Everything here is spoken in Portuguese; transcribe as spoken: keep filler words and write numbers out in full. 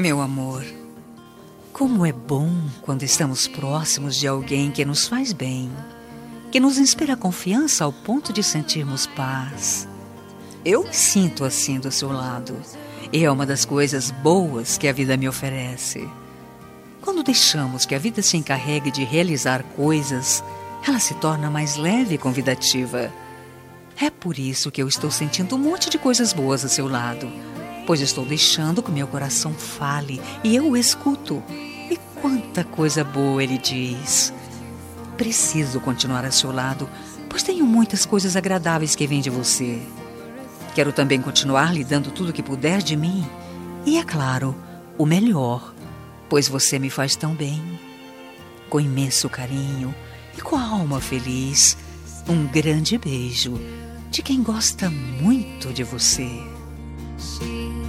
Meu amor, como é bom quando estamos próximos de alguém que nos faz bem, que nos inspira confiança ao ponto de sentirmos paz. Eu me sinto assim do seu lado, e é uma das coisas boas que a vida me oferece. Quando deixamos que a vida se encarregue de realizar coisas, ela se torna mais leve e convidativa. É por isso que eu estou sentindo um monte de coisas boas a seu lado, pois estou deixando que meu coração fale e eu o escuto. E quanta coisa boa ele diz. Preciso continuar a seu lado, pois tenho muitas coisas agradáveis que vêm de você. Quero também continuar lhe dando tudo o que puder de mim. E, é claro, o melhor, pois você me faz tão bem. Com imenso carinho e com a alma feliz, um grande beijo de quem gosta muito de você.